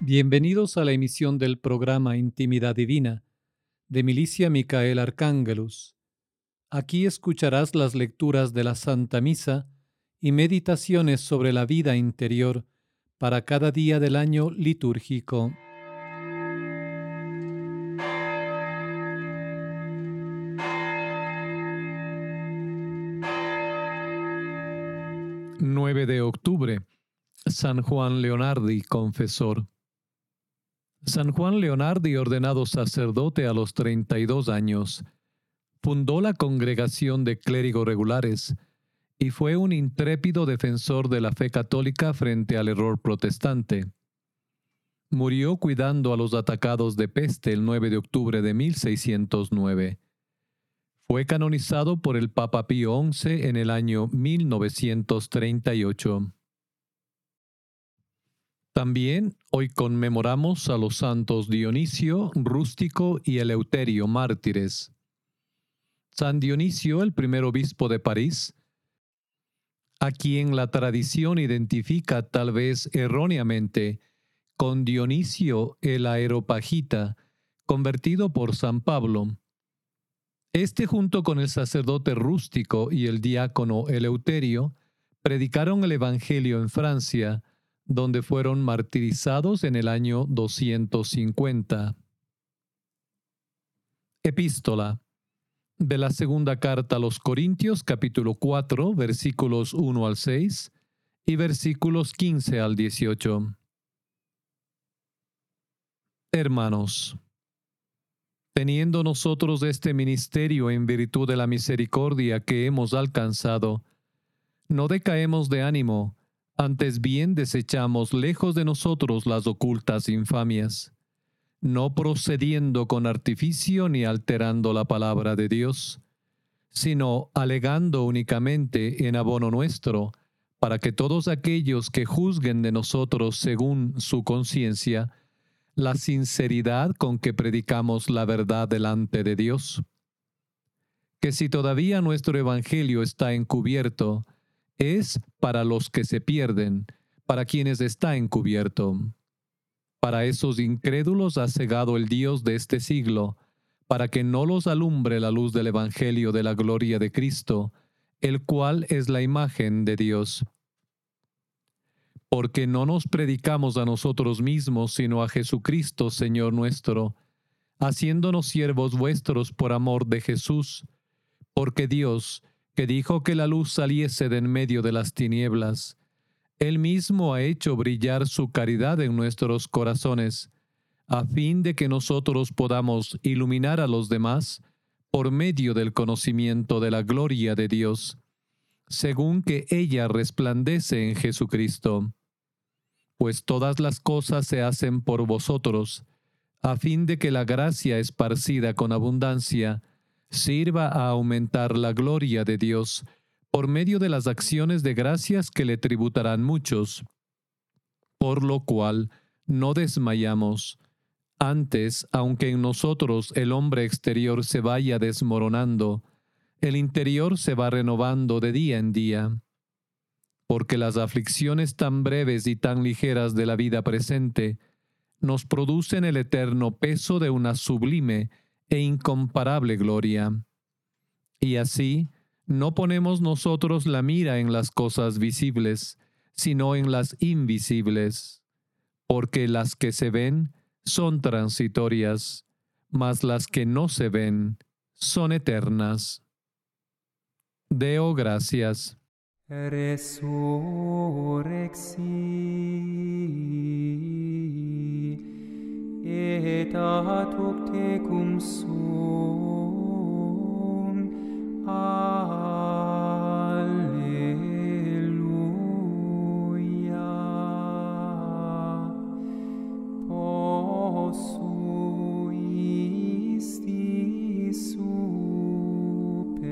Bienvenidos a la emisión del programa Intimidad Divina de Milicia Micael Arcángelus. Aquí escucharás las lecturas de la Santa Misa y meditaciones sobre la vida interior para cada día del año litúrgico. ...9 de octubre... San Juan Leonardi, confesor. San Juan Leonardi, ordenado sacerdote a los 32 años, fundó la Congregación de Clérigos Regulares y fue un intrépido defensor de la fe católica frente al error protestante. Murió cuidando a los atacados de peste el 9 de octubre de 1609. Fue canonizado por el Papa Pío XI en el año 1938. También hoy conmemoramos a los santos Dionisio, Rústico y Eleuterio, mártires. San Dionisio, el primer obispo de París, a quien la tradición identifica tal vez erróneamente con Dionisio el Areopagita, convertido por San Pablo. Este, junto con el sacerdote Rústico y el diácono Eleuterio, predicaron el Evangelio en Francia, donde fueron martirizados en el año 250. Epístola de la segunda carta a los Corintios, capítulo 4, versículos 1 al 6 y versículos 15 al 18. Hermanos, teniendo nosotros este ministerio en virtud de la misericordia que hemos alcanzado, no decaemos de ánimo. Antes bien desechamos lejos de nosotros las ocultas infamias, no procediendo con artificio ni alterando la palabra de Dios, sino alegando únicamente en abono nuestro, para que todos aquellos que juzguen de nosotros según su conciencia, la sinceridad con que predicamos la verdad delante de Dios. Que si todavía nuestro evangelio está encubierto, es para los que se pierden, para quienes está encubierto. Para esos incrédulos ha cegado el Dios de este siglo, para que no los alumbre la luz del Evangelio de la gloria de Cristo, el cual es la imagen de Dios. Porque no nos predicamos a nosotros mismos, sino a Jesucristo, Señor nuestro, haciéndonos siervos vuestros por amor de Jesús, porque Dios, que dijo que la luz saliese de en medio de las tinieblas, Él mismo ha hecho brillar su caridad en nuestros corazones, a fin de que nosotros podamos iluminar a los demás por medio del conocimiento de la gloria de Dios, según que ella resplandece en Jesucristo. Pues todas las cosas se hacen por vosotros, a fin de que la gracia esparcida con abundancia sirva a aumentar la gloria de Dios por medio de las acciones de gracias que le tributarán muchos. Por lo cual no desmayamos. Antes, aunque en nosotros el hombre exterior se vaya desmoronando, el interior se va renovando de día en día. Porque las aflicciones tan breves y tan ligeras de la vida presente nos producen el eterno peso de una sublime e incomparable gloria. Y así, no ponemos nosotros la mira en las cosas visibles, sino en las invisibles, porque las que se ven son transitorias, mas las que no se ven son eternas. Deo gracias. Resurrexi et ad hoc tecum sum. Alleluia. Posuisti super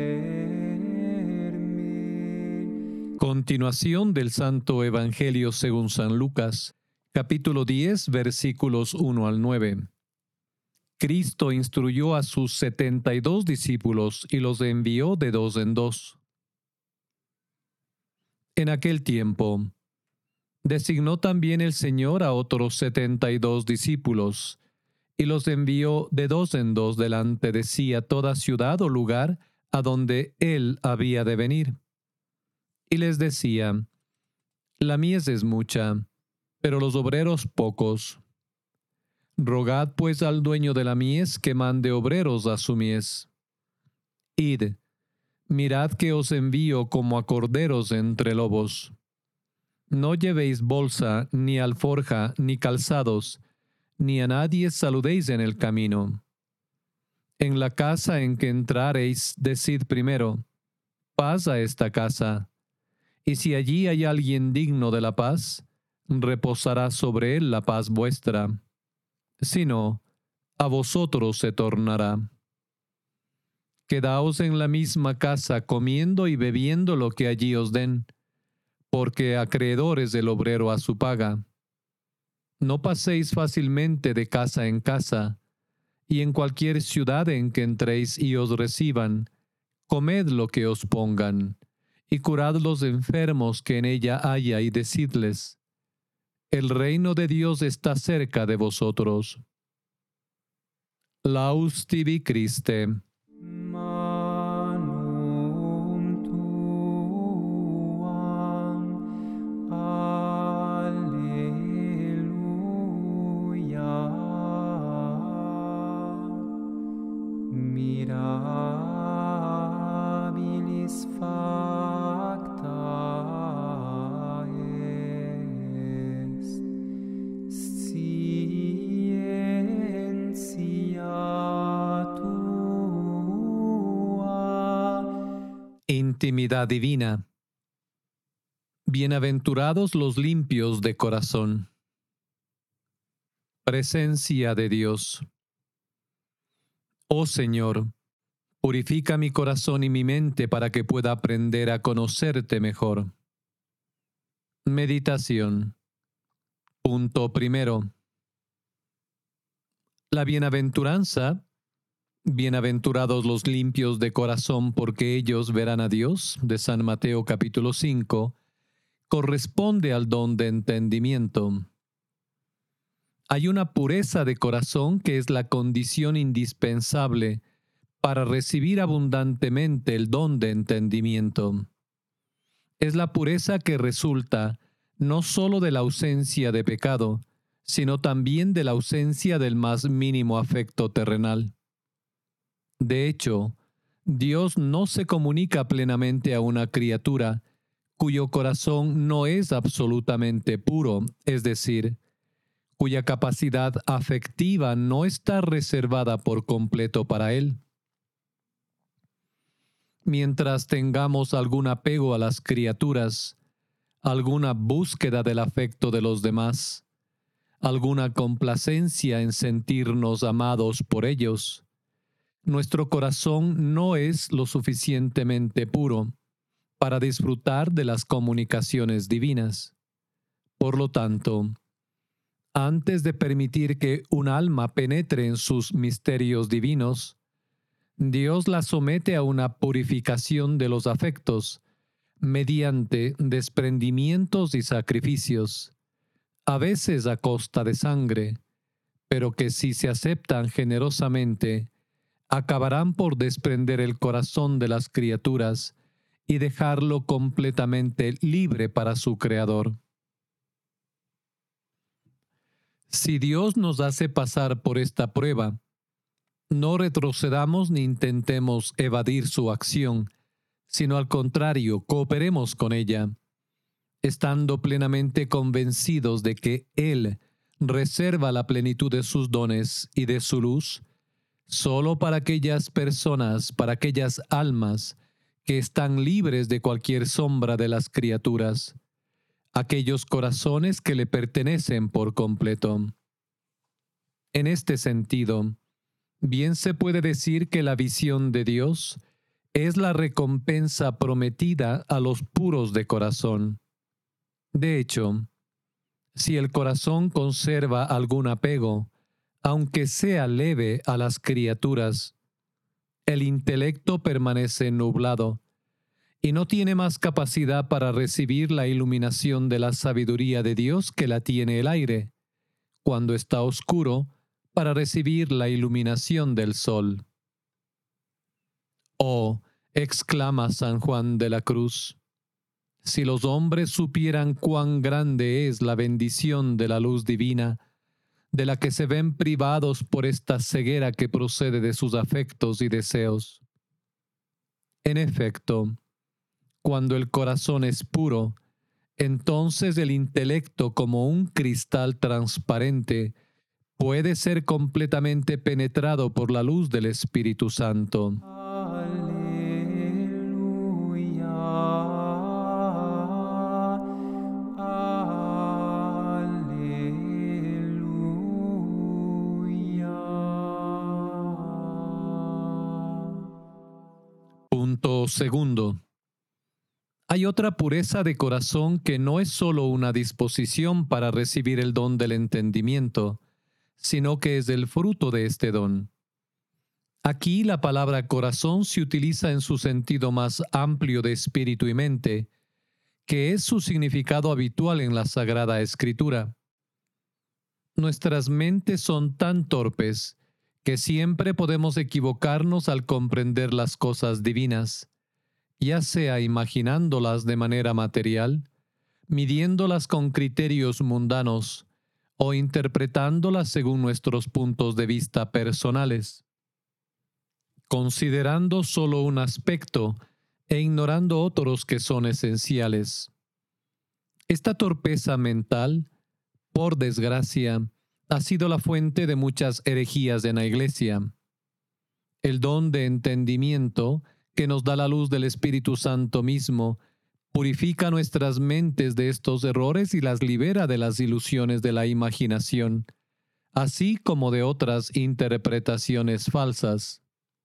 me. Continuación del Santo Evangelio según San Lucas, capítulo 10, versículos 1 al 9. Cristo instruyó a sus 72 discípulos y los envió de dos en dos. En aquel tiempo, Designó también el Señor a otros 72 discípulos, y los envió de dos en dos delante de sí a toda ciudad o lugar a donde él había de venir. Y les decía: La mies es mucha, pero los obreros pocos. Rogad pues al dueño de la mies que mande obreros a su mies. Id, mirad que os envío como a corderos entre lobos. No llevéis bolsa, ni alforja, ni calzados, ni a nadie saludéis en el camino. En la casa en que entrareis, decid primero: paz a esta casa. Y si allí hay alguien digno de la paz, reposará sobre él la paz vuestra. Si no, a vosotros se tornará. Quedaos en la misma casa comiendo y bebiendo lo que allí os den, porque acreedor es el obrero a su paga. No paséis fácilmente de casa en casa, y en cualquier ciudad en que entréis y os reciban, comed lo que os pongan, y curad los enfermos que en ella haya, y decidles: el reino de Dios está cerca de vosotros. Laus tibi Christe. Manum tuam. Alleluia. Mirabilis facta est. Scientia tua. Intimidad divina. Bienaventurados los limpios de corazón. Presencia de Dios. Oh Señor, purifica mi corazón y mi mente para que pueda aprender a conocerte mejor. Meditación. Punto primero. La bienaventuranza, bienaventurados los limpios de corazón porque ellos verán a Dios, de San Mateo capítulo 5, corresponde al don de entendimiento. Hay una pureza de corazón que es la condición indispensable para recibir abundantemente el don de entendimiento. Es la pureza que resulta no sólo de la ausencia de pecado, sino también de la ausencia del más mínimo afecto terrenal. De hecho, Dios no se comunica plenamente a una criatura cuyo corazón no es absolutamente puro, es decir, cuya capacidad afectiva no está reservada por completo para él. Mientras tengamos algún apego a las criaturas, alguna búsqueda del afecto de los demás, alguna complacencia en sentirnos amados por ellos, nuestro corazón no es lo suficientemente puro para disfrutar de las comunicaciones divinas. Por lo tanto, antes de permitir que un alma penetre en sus misterios divinos, Dios la somete a una purificación de los afectos mediante desprendimientos y sacrificios, a veces a costa de sangre, pero que si se aceptan generosamente, acabarán por desprender el corazón de las criaturas y dejarlo completamente libre para su Creador. Si Dios nos hace pasar por esta prueba, no retrocedamos ni intentemos evadir su acción, sino al contrario, cooperemos con ella, estando plenamente convencidos de que Él reserva la plenitud de sus dones y de su luz solo para aquellas personas, para aquellas almas que están libres de cualquier sombra de las criaturas, aquellos corazones que le pertenecen por completo. En este sentido, bien se puede decir que la visión de Dios es la recompensa prometida a los puros de corazón. De hecho, si el corazón conserva algún apego, aunque sea leve, a las criaturas, el intelecto permanece nublado y no tiene más capacidad para recibir la iluminación de la sabiduría de Dios que la tiene el aire, cuando está oscuro, para recibir la iluminación del sol. Oh, exclama San Juan de la Cruz, si los hombres supieran cuán grande es la bendición de la luz divina, de la que se ven privados por esta ceguera que procede de sus afectos y deseos. En efecto, cuando el corazón es puro, entonces el intelecto, como un cristal transparente, puede ser completamente penetrado por la luz del Espíritu Santo. Aleluya. Aleluya. Punto segundo. Hay otra pureza de corazón que no es solo una disposición para recibir el don del entendimiento, sino que es el fruto de este don. Aquí la palabra corazón se utiliza en su sentido más amplio de espíritu y mente, que es su significado habitual en la Sagrada Escritura. Nuestras mentes son tan torpes que siempre podemos equivocarnos al comprender las cosas divinas, ya sea imaginándolas de manera material, midiéndolas con criterios mundanos o interpretándolas según nuestros puntos de vista personales, considerando solo un aspecto e ignorando otros que son esenciales. Esta torpeza mental, por desgracia, ha sido la fuente de muchas herejías en la Iglesia. El don de entendimiento, que nos da la luz del Espíritu Santo mismo, purifica nuestras mentes de estos errores y las libera de las ilusiones de la imaginación, así como de otras interpretaciones falsas.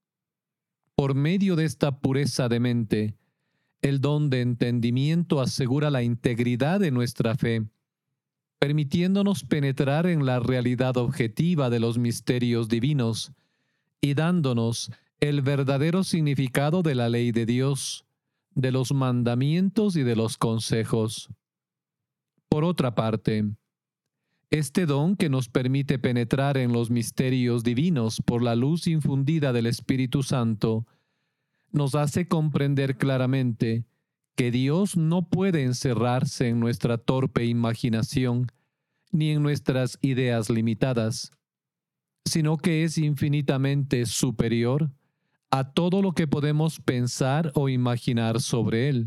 Por medio de esta pureza de mente, el don de entendimiento asegura la integridad de nuestra fe, permitiéndonos penetrar en la realidad objetiva de los misterios divinos y dándonos el verdadero significado de la ley de Dios, de los mandamientos y de los consejos. Por otra parte, este don que nos permite penetrar en los misterios divinos por la luz infundida del Espíritu Santo, nos hace comprender claramente que Dios no puede encerrarse en nuestra torpe imaginación ni en nuestras ideas limitadas, sino que es infinitamente superior a todo lo que podemos pensar o imaginar sobre Él.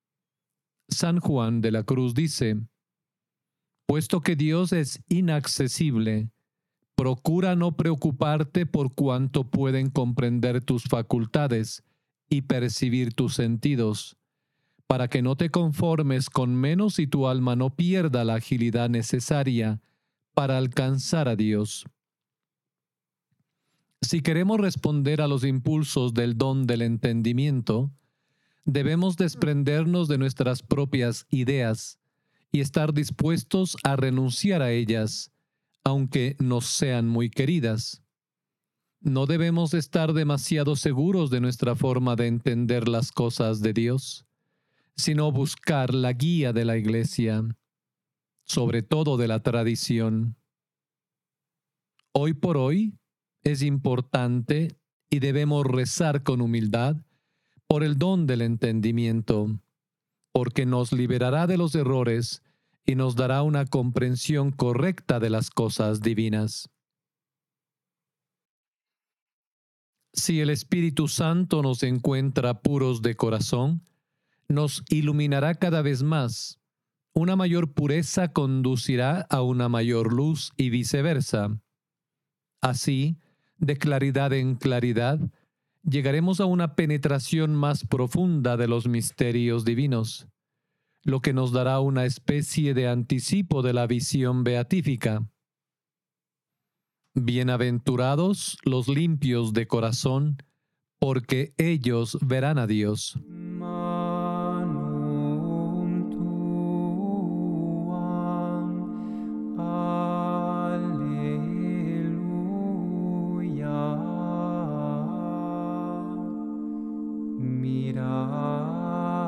San Juan de la Cruz dice, puesto que Dios es inaccesible, procura no preocuparte por cuánto pueden comprender tus facultades y percibir tus sentidos, para que no te conformes con menos y tu alma no pierda la agilidad necesaria para alcanzar a Dios. Si queremos responder a los impulsos del don del entendimiento, debemos desprendernos de nuestras propias ideas y estar dispuestos a renunciar a ellas, aunque nos sean muy queridas. No debemos estar demasiado seguros de nuestra forma de entender las cosas de Dios, sino buscar la guía de la Iglesia, sobre todo de la tradición. Hoy por hoy es importante y debemos rezar con humildad por el don del entendimiento, porque nos liberará de los errores y nos dará una comprensión correcta de las cosas divinas. Si el Espíritu Santo nos encuentra puros de corazón, nos iluminará cada vez más. Una mayor pureza conducirá a una mayor luz y viceversa. Así, de claridad en claridad, llegaremos a una penetración más profunda de los misterios divinos, lo que nos dará una especie de anticipo de la visión beatífica. Bienaventurados los limpios de corazón, porque ellos verán a Dios. Manum tuam. Aleluya. Mirad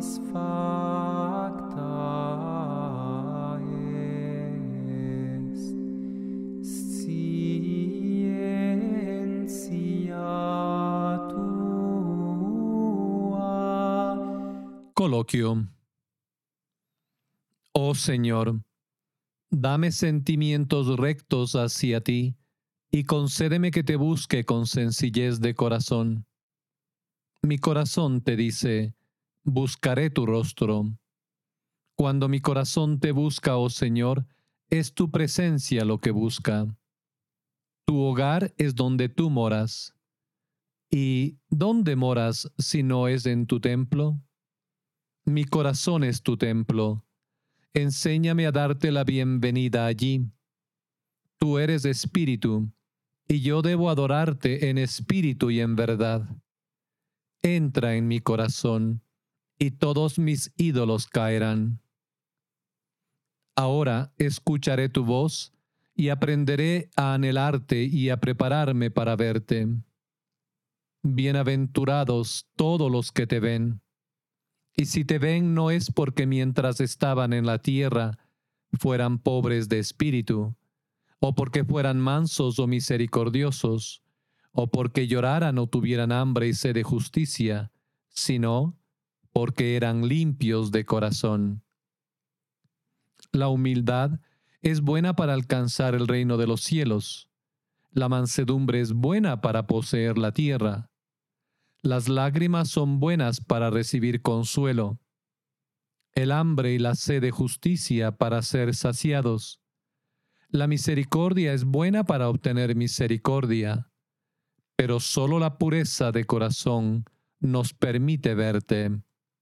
satisfacta est scientia tua. Coloquio. Oh Señor, dame sentimientos rectos hacia ti y concédeme que te busque con sencillez de corazón. Mi corazón te dice, buscaré tu rostro. Cuando mi corazón te busca, oh Señor, es tu presencia lo que busca. Tu hogar es donde tú moras. ¿Y dónde moras si no es en tu templo? Mi corazón es tu templo. Enséñame a darte la bienvenida allí. Tú eres espíritu, y yo debo adorarte en espíritu y en verdad. Entra en mi corazón, y todos mis ídolos caerán. Ahora escucharé tu voz, y aprenderé a anhelarte y a prepararme para verte. Bienaventurados todos los que te ven. Y si te ven no es porque mientras estaban en la tierra fueran pobres de espíritu, o porque fueran mansos o misericordiosos, o porque lloraran o tuvieran hambre y sed de justicia, sino porque eran limpios de corazón. La humildad es buena para alcanzar el reino de los cielos. La mansedumbre es buena para poseer la tierra. Las lágrimas son buenas para recibir consuelo. El hambre y la sed de justicia para ser saciados. La misericordia es buena para obtener misericordia, pero solo la pureza de corazón nos permite verte.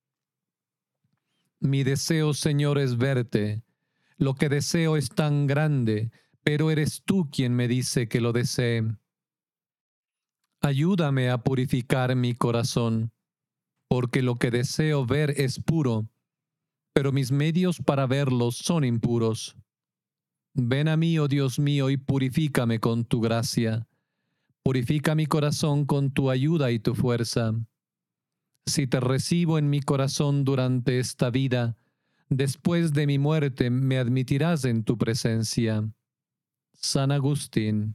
Mi deseo, Señor, es verte. Lo que deseo es tan grande, pero eres tú quien me dice que lo desee. Ayúdame a purificar mi corazón, porque lo que deseo ver es puro, pero mis medios para verlo son impuros. Ven a mí, oh Dios mío, y purifícame con tu gracia. Purifica mi corazón con tu ayuda y tu fuerza. Si te recibo en mi corazón durante esta vida, después de mi muerte me admitirás en tu presencia. San Agustín.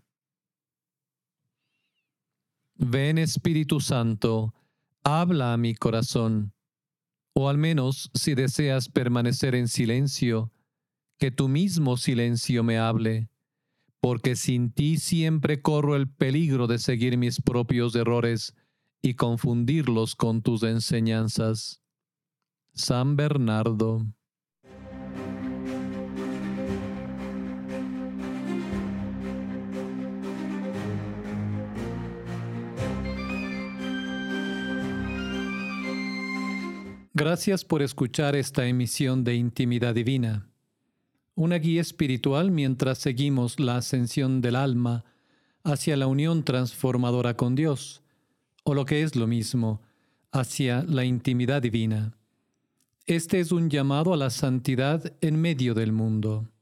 Ven, Espíritu Santo, habla a mi corazón, o al menos, si deseas permanecer en silencio, que tu mismo silencio me hable, porque sin ti siempre corro el peligro de seguir mis propios errores y confundirlos con tus enseñanzas. San Bernardo. Gracias por escuchar esta emisión de Intimidad Divina, una guía espiritual mientras seguimos la ascensión del alma hacia la unión transformadora con Dios, o lo que es lo mismo, hacia la intimidad divina. Este es un llamado a la santidad en medio del mundo.